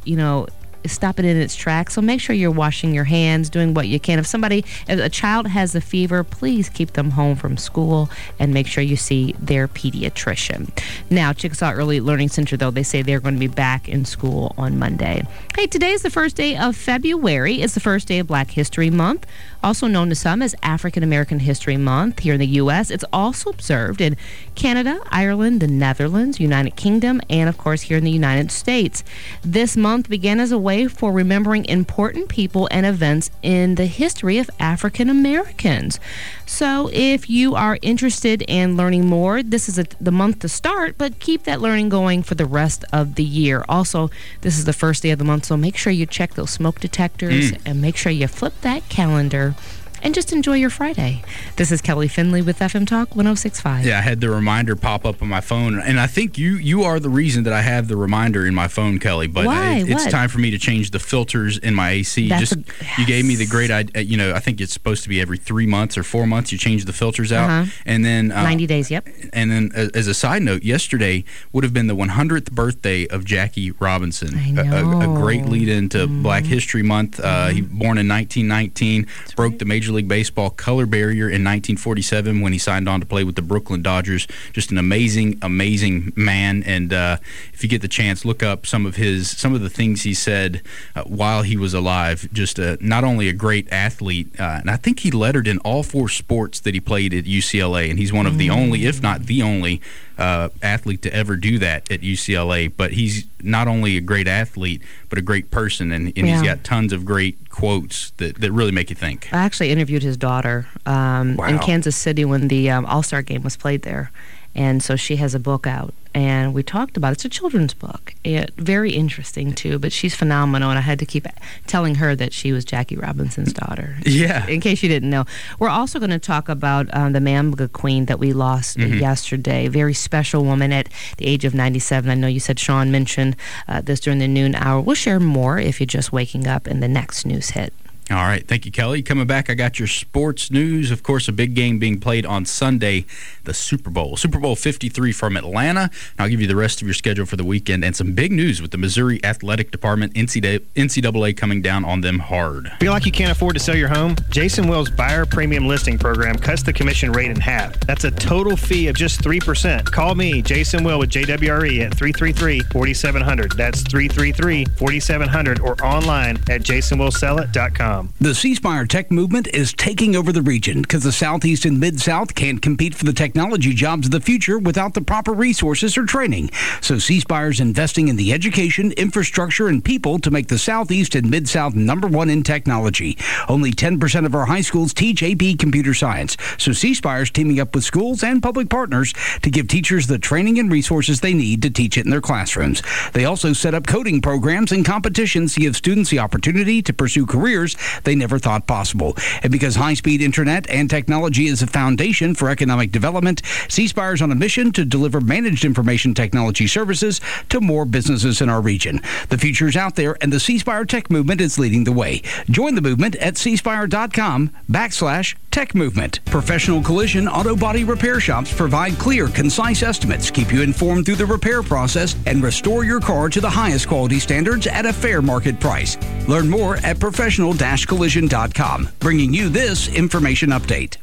Speaker 6: it in its tracks. So make sure you're washing your hands, doing what you can. If a child has a fever, please keep them home from school and make sure you see their pediatrician. Now, Chickasaw Early Learning Center, though, they say they're going to be back in school on Monday. Hey, today is the first day of February. It's the first day of Black History Month, also known to some as African American History Month here in the U.S. It's also observed in Canada, Ireland, the Netherlands, United Kingdom, and, of course, here in the United States. This month began as a way for remembering important people and events in the history of African Americans. So if you are interested in learning more, this is the month to start, but keep that learning going for the rest of the year. Also, this is the first day of the month, so make sure you check those smoke detectors and make sure you flip that calendar and just enjoy your Friday. This is Kelly Finley with FM Talk 106.5.
Speaker 2: Yeah, I had the reminder pop up on my phone, and I think you are the reason that I have the reminder in my phone, Kelly. But
Speaker 6: why?
Speaker 2: It's time for me to change the filters in my AC. You gave me the great idea. I think it's supposed to be every 3 months or 4 months you change the filters out, and then
Speaker 6: 90 days. Yep.
Speaker 2: And then, as a side note, yesterday would have been the 100th birthday of Jackie Robinson.
Speaker 6: I know.
Speaker 2: A great lead into Black History Month. He born in 1919, broke the Major League Baseball color barrier in 1947 when he signed on to play with the Brooklyn Dodgers. Just an amazing man. And if you get the chance, look up some of the things he said while he was alive. Just not only a great athlete, and I think he lettered in all 4 sports that he played at UCLA, and he's one of the only, if not the only, athlete to ever do that at UCLA. But he's not only a great athlete, but a great person, and he's got tons of great quotes that really make you think.
Speaker 6: I actually interviewed his daughter in Kansas City when the All-Star game was played there. And so she has a book out, and we talked about it. It's a children's book. Very interesting, too, but she's phenomenal, and I had to keep telling her that she was Jackie Robinson's daughter.
Speaker 2: Yeah.
Speaker 6: In case you didn't know. We're also going to talk about the Mambga Queen that we lost yesterday. Very special woman at the age of 97. I know you said Sean mentioned this during the noon hour. We'll share more if you're just waking up in the next news hit.
Speaker 2: All right. Thank you, Kelly. Coming back, I got your sports news. Of course, a big game being played on Sunday, the Super Bowl. Super Bowl 53 from Atlanta. And I'll give you the rest of your schedule for the weekend and some big news with the Missouri Athletic Department, NCAA coming down on them hard.
Speaker 7: Feel like you can't afford to sell your home? Jason Will's Buyer Premium Listing Program cuts the commission rate in half. That's a total fee of just 3%. Call me, Jason Will with JWRE at 333-4700. That's 333-4700 or online at jasonwillsellit.com.
Speaker 10: The C Spire Tech movement is taking over the region because the Southeast and Mid-South can't compete for the technology jobs of the future without the proper resources or training. So C Spire is investing in the education, infrastructure, and people to make the Southeast and Mid-South #1 in technology. Only 10% of our high schools teach AP Computer Science. So C Spire is teaming up with schools and public partners to give teachers the training and resources they need to teach it in their classrooms. They also set up coding programs and competitions to give students the opportunity to pursue careers they never thought possible. And because high-speed internet and technology is a foundation for economic development, C Spire is on a mission to deliver managed information technology services to more businesses in our region. The future is out there, and the C Spire Tech movement is leading the way. Join the movement at cspire.com/tech movement. Professional collision auto body repair shops provide clear, concise estimates, keep you informed through the repair process, and restore your car to the highest quality standards at a fair market price. Learn more at professional-collision.com, bringing you this information update.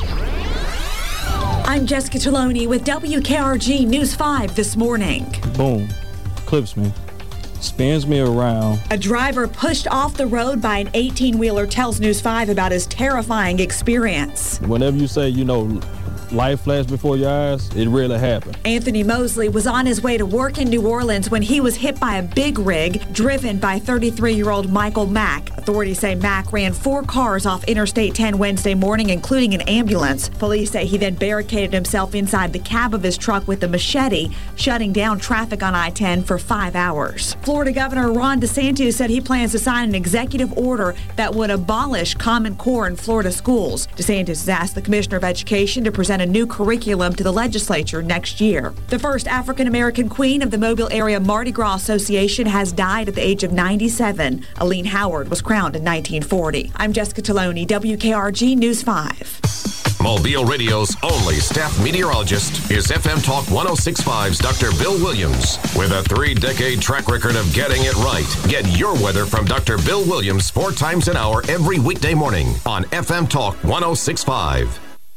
Speaker 8: I'm Jessica Taloni with WKRG News 5 this morning.
Speaker 23: Boom. Clips me. Spins me around.
Speaker 8: A driver pushed off the road by an 18-wheeler tells News 5 about his terrifying experience.
Speaker 23: Whenever you say, life flashed before your eyes, it really happened.
Speaker 8: Anthony Mosley was on his way to work in New Orleans when he was hit by a big rig driven by 33-year-old Michael Mack. Authorities say Mack ran 4 cars off Interstate 10 Wednesday morning, including an ambulance. Police say he then barricaded himself inside the cab of his truck with a machete, shutting down traffic on I-10 for 5 hours. Florida Governor Ron DeSantis said he plans to sign an executive order that would abolish Common Core in Florida schools. DeSantis has asked the Commissioner of Education to present a new curriculum to the legislature next year. The first African-American queen of the Mobile Area Mardi Gras Association has died at the age of 97. Aline Howard was crowned in 1940. I'm Jessica Taloni, WKRG News 5.
Speaker 1: Mobile Radio's only staff meteorologist is FM Talk 106.5's Dr. Bill Williams. With a 3-decade track record of getting it right, get your weather from Dr. Bill Williams 4 times an hour every weekday morning on FM Talk 106.5.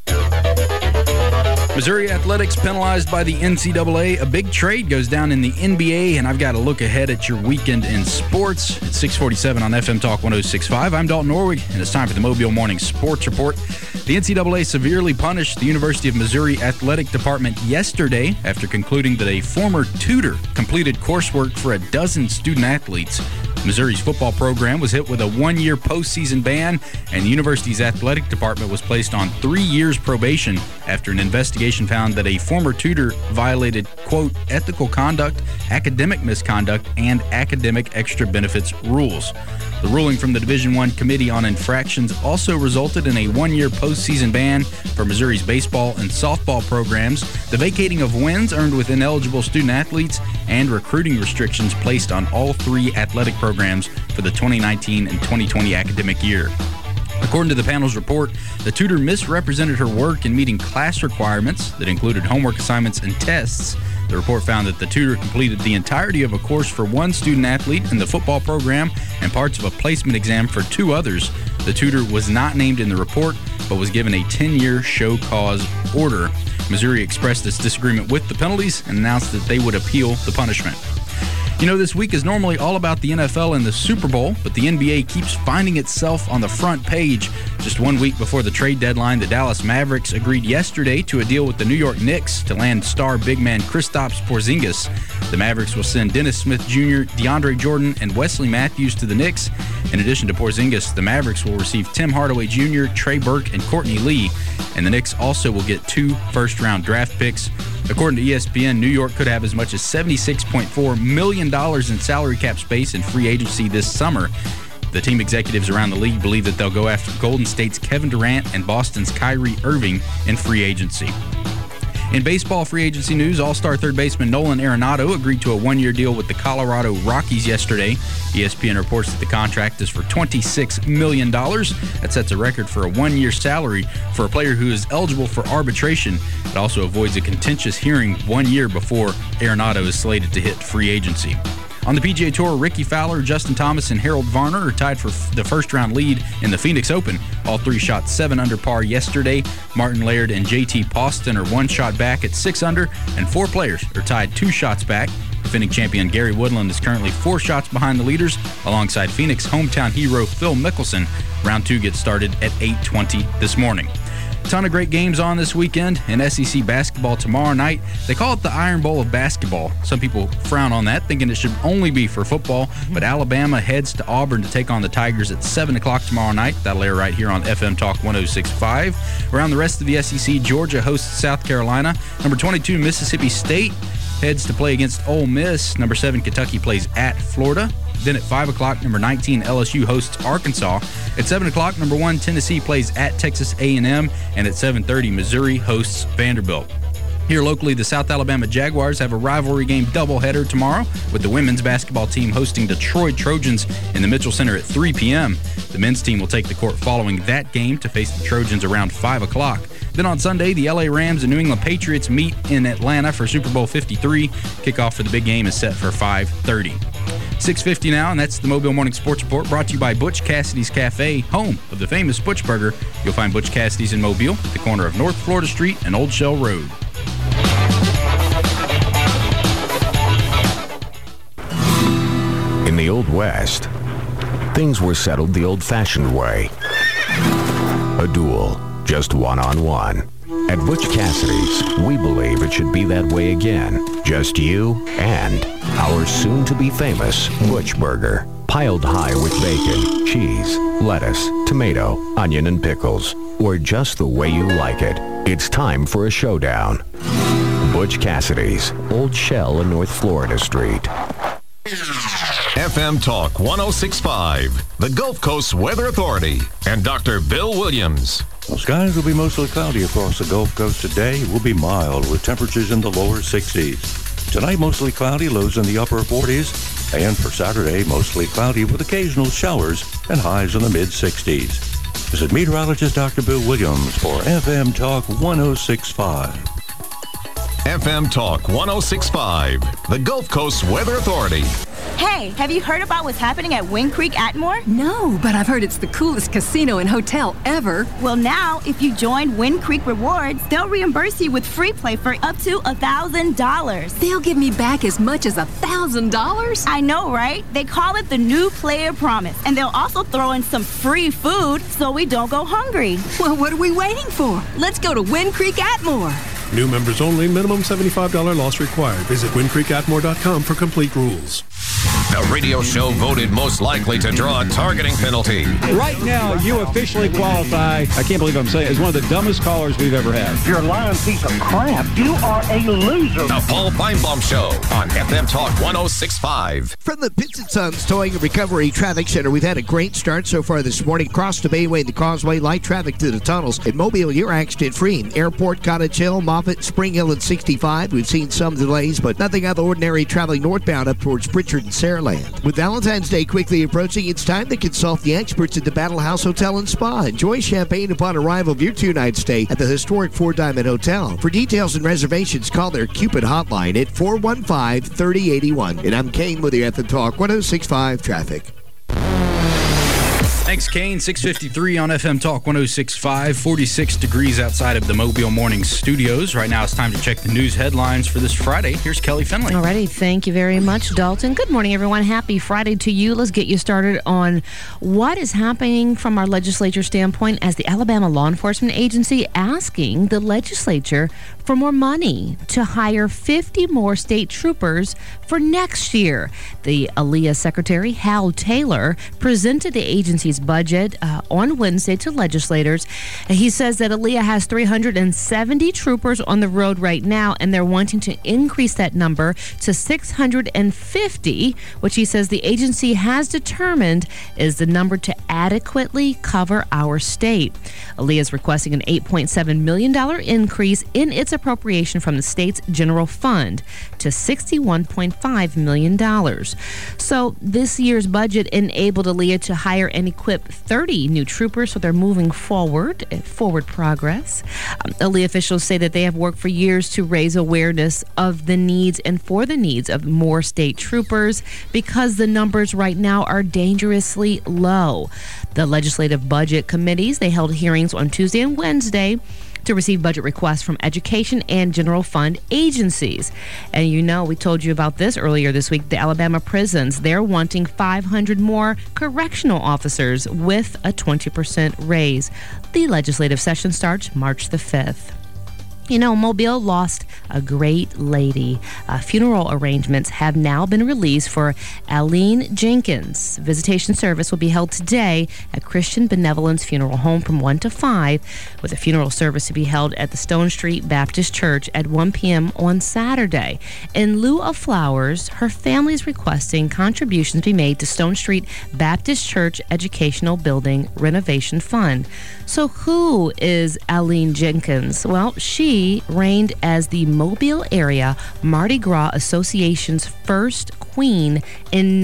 Speaker 2: Missouri athletics penalized by the NCAA. A big trade goes down in the NBA, and I've got a look ahead at your weekend in sports. It's 6:47 on FM Talk 106.5. I'm Dalton Norwig, and it's time for the Mobile Morning Sports Report. The NCAA severely punished the University of Missouri Athletic Department yesterday after concluding that a former tutor completed coursework for a dozen student athletes. Missouri's football program was hit with a 1-year postseason ban, and the university's athletic department was placed on 3 years probation after an investigation found that a former tutor violated, quote, ethical conduct, academic misconduct, and academic extra benefits rules. The ruling from the Division I Committee on Infractions also resulted in a 1-year postseason ban for Missouri's baseball and softball programs, the vacating of wins earned with ineligible student athletes, and recruiting restrictions placed on all 3 athletic programs for the 2019 and 2020 academic year. According to the panel's report, the tutor misrepresented her work in meeting class requirements that included homework assignments and tests. The report found that the tutor completed the entirety of a course for 1 student athlete in the football program and parts of a placement exam for 2 others. The tutor was not named in the report, but was given a 10-year show cause order. Missouri expressed its disagreement with the penalties and announced that they would appeal the punishment. This week is normally all about the NFL and the Super Bowl, but the NBA keeps finding itself on the front page. Just 1 week before the trade deadline, the Dallas Mavericks agreed yesterday to a deal with the New York Knicks to land star big man Kristaps Porzingis. The Mavericks will send Dennis Smith Jr., DeAndre Jordan, and Wesley Matthews to the Knicks. In addition to Porzingis, the Mavericks will receive Tim Hardaway Jr., Trey Burke, and Courtney Lee, and the Knicks also will get 2 first-round draft picks. According to ESPN, New York could have as much as $76.4 million in salary cap space in free agency this summer. The team executives around the league believe that they'll go after Golden State's Kevin Durant and Boston's Kyrie Irving in free agency. In baseball free agency news, All-Star third baseman Nolan Arenado agreed to a one-year deal with the Colorado Rockies yesterday. ESPN reports that the contract is for $26 million. That sets a record for a one-year salary for a player who is eligible for arbitration. It also avoids a contentious hearing 1 year before Arenado is slated to hit free agency. On the PGA Tour, Ricky Fowler, Justin Thomas, and Harold Varner are tied for the first-round lead in the Phoenix Open. All three shot 7 under par yesterday. Martin Laird and JT Poston are 1 shot back at 6 under, and 4 players are tied 2 shots back. Defending champion Gary Woodland is currently 4 shots behind the leaders, alongside Phoenix hometown hero Phil Mickelson. Round 2 gets started at 8:20 this morning. Ton of great games on this weekend. In SEC basketball tomorrow night, they call it the Iron Bowl of basketball. Some people frown on that, thinking it should only be for football, but Alabama heads to Auburn to take on the Tigers at 7 o'clock tomorrow night. That'll air right here on FM Talk 106.5. Around the rest of the SEC, Georgia hosts South Carolina. Number 22, Mississippi State heads to play against Ole Miss. Number 7, Kentucky plays at Florida. Then at 5 o'clock, number 19, LSU hosts Arkansas. At 7 o'clock, number 1, Tennessee plays at Texas A&M. And at 7:30, Missouri hosts Vanderbilt. Here locally, the South Alabama Jaguars have a rivalry game doubleheader tomorrow, with the women's basketball team hosting Detroit Trojans in the Mitchell Center at 3 p.m. The men's team will take the court following that game to face the Trojans around 5 o'clock. Then on Sunday, the LA Rams and New England Patriots meet in Atlanta for Super Bowl 53. Kickoff for the big game is set for 5:30. 6:50 now, and that's the Mobile Morning Sports Report, brought to you by Butch Cassidy's Cafe, home of the famous Butch Burger. You'll find Butch Cassidy's in Mobile at the corner of North Florida Street and Old Shell Road.
Speaker 1: In the Old West, things were settled the old-fashioned way. A duel, just one-on-one. At Butch Cassidy's, we believe it should be that way again. Just you and our soon-to-be famous Butch Burger. Piled high with bacon, cheese, lettuce, tomato, onion, and pickles. Or just the way you like it. It's time for a showdown. Butch Cassidy's, Old Shell and North Florida Street. FM Talk 106.5, the Gulf Coast Weather Authority, and Dr. Bill Williams.
Speaker 4: Well, skies will be mostly cloudy across the Gulf Coast today. It will be mild with temperatures in the lower 60s. Tonight, mostly cloudy, lows in the upper 40s. And for Saturday, mostly cloudy with occasional showers and highs in the mid-60s. This is meteorologist Dr. Bill Williams for FM Talk 106.5.
Speaker 1: FM Talk 106.5, the Gulf Coast Weather Authority.
Speaker 12: Hey, have you heard about what's happening at Wind Creek Atmore?
Speaker 13: No, but I've heard it's the coolest casino and hotel ever.
Speaker 12: Well, now, if you join Wind Creek Rewards, they'll reimburse you with free play for up to $1,000.
Speaker 13: They'll give me back as much as $1,000?
Speaker 12: I know, right? They call it the New Player Promise, and they'll also throw in some free food so we don't go hungry.
Speaker 13: Well, what are we waiting for? Let's go to Wind Creek Atmore.
Speaker 24: New members only. Minimum $75 loss required. Visit windcreekatmore.com for complete rules.
Speaker 1: The radio show voted most likely to draw a targeting penalty.
Speaker 11: Right now, you officially qualify, I can't believe I'm saying it, as one of the dumbest callers we've ever had.
Speaker 25: You're a lying piece of crap. You are a loser.
Speaker 1: The Paul Feinbaum Show on FM Talk 106.5.
Speaker 3: From the Pitts & Sons Towing and Recovery Traffic Center, we've had a great start so far this morning. Across the Bayway and the Causeway, light traffic through the tunnels. In Mobile, you're accident-free. Airport, Cottage Hill, Moffett, Spring Hill, and 65. We've seen some delays, but nothing out of the ordinary traveling northbound up towards Pritchard and Saraland. With Valentine's Day quickly approaching, it's time to consult the experts at the Battle House Hotel and Spa. Enjoy champagne upon arrival of your 2-night stay at the historic Four Diamond Hotel. For details and reservations, call their Cupid hotline at 415-3081. And I'm Kane with the FM Talk 106.5 Traffic.
Speaker 2: Thanks, Kane. 6:53 on FM Talk 106.5. 46 degrees outside of the Mobile Morning Studios. Right now it's time to check the news headlines for this Friday. Here's Kelly Finley.
Speaker 6: Alrighty, thank you very much, Dalton. Good morning, everyone. Happy Friday to you. Let's get you started on what is happening from our legislature standpoint as the Alabama Law Enforcement Agency asking the legislature for more money to hire 50 more state troopers for next year. The ALEA Secretary, Hal Taylor, presented the agency's budget on Wednesday to legislators. He says that ALEA has 370 troopers on the road right now, and they're wanting to increase that number to 650, which he says the agency has determined is the number to adequately cover our state. ALEA is requesting an $8.7 million increase in its appropriation from the state's general fund to $61.5 million. So this year's budget enabled Aaliyah to hire and equip 30 new troopers, so they're moving forward progress. Aaliyah officials say that they have worked for years to raise awareness of the needs and for the needs of more state troopers because the numbers right now are dangerously low. The legislative budget committees, they held hearings on Tuesday and Wednesday to receive budget requests from education and general fund agencies. And you know, we told you about this earlier this week, the Alabama prisons, they're wanting 500 more correctional officers with a 20% raise. The legislative session starts March the 5th. You know, Mobile lost a great lady. Funeral arrangements have now been released for Aline Jenkins. Visitation service will be held today at Christian Benevolence Funeral Home from 1 to 5, with a funeral service to be held at the Stone Street Baptist Church at 1 p.m. on Saturday. In lieu of flowers, her family is requesting contributions be made to Stone Street Baptist Church Educational Building Renovation Fund. So who is Aline Jenkins? Well, she reigned as the Mobile Area Mardi Gras Association's first queen in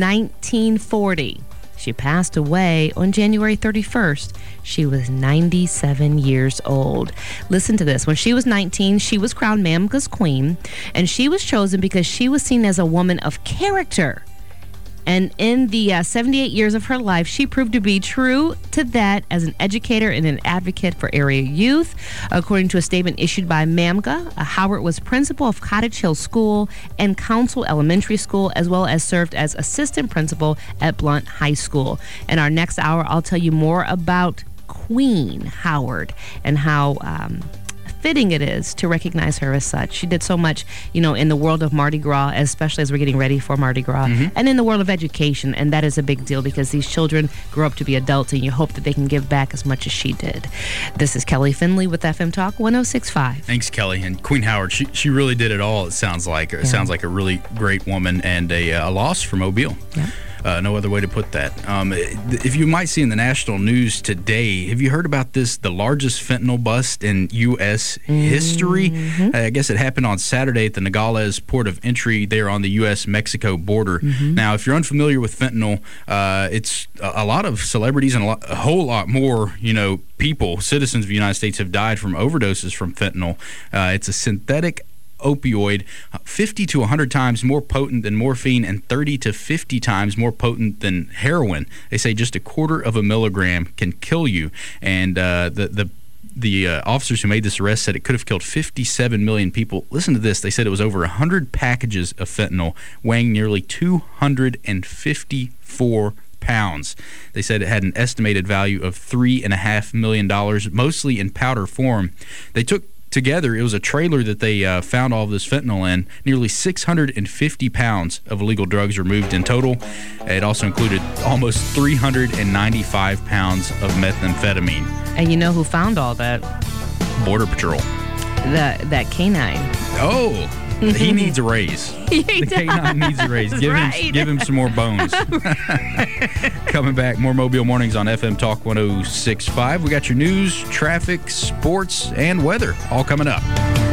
Speaker 6: 1940. She passed away on January 31st. She was 97 years old. Listen to this. When she was 19, she was crowned Mamga's queen, and she was chosen because she was seen as a woman of character. And in the 78 years of her life, she proved to be true to that as an educator and an advocate for area youth. According to a statement issued by Mamga, Howard was principal of Cottage Hill School and Council Elementary School, as well as served as assistant principal at Blunt High School. In our next hour, I'll tell you more about Queen Howard and how fitting it is to recognize her as such. She did so much, you know, in the world of Mardi Gras, especially as we're getting ready for Mardi Gras, and in the world of education, and that is a big deal because these children grow up to be adults, and you hope that they can give back as much as she did. This is Kelly Finley with FM Talk 106.5.
Speaker 2: Thanks, Kelly. And Queen Howard, she really did it all, it sounds like. It sounds like a really great woman and a loss for Mobile.
Speaker 6: Yeah.
Speaker 2: No other way to put that. If you might see in the national news today, have you heard about this, the largest fentanyl bust in U.S. history? I guess it happened on Saturday at the Nogales port of entry there on the U.S.-Mexico border. Now, if you're unfamiliar with fentanyl, it's a lot of celebrities and a whole lot more, you know, people, citizens of the United States have died from overdoses from fentanyl. It's a synthetic opioid, 50 to 100 times more potent than morphine and 30 to 50 times more potent than heroin. They say just a quarter of a milligram can kill you. And the officers who made this arrest said it could have killed 57 million people. Listen to this. They said it was over 100 packages of fentanyl weighing nearly 254 pounds. They said it had an estimated value of $3.5 million, mostly in powder form. They took together, it was a trailer that they found all of this fentanyl in. Nearly 650 pounds of illegal drugs removed in total. It also included almost 395 pounds of methamphetamine.
Speaker 6: And you know who found all that?
Speaker 2: Border Patrol.
Speaker 6: That canine.
Speaker 2: Oh, he needs a raise.
Speaker 6: The
Speaker 2: canine needs a raise. Give him some more bones. Coming back, more Mobile Mornings on FM Talk 106.5. We got your news, traffic, sports, and weather all coming up.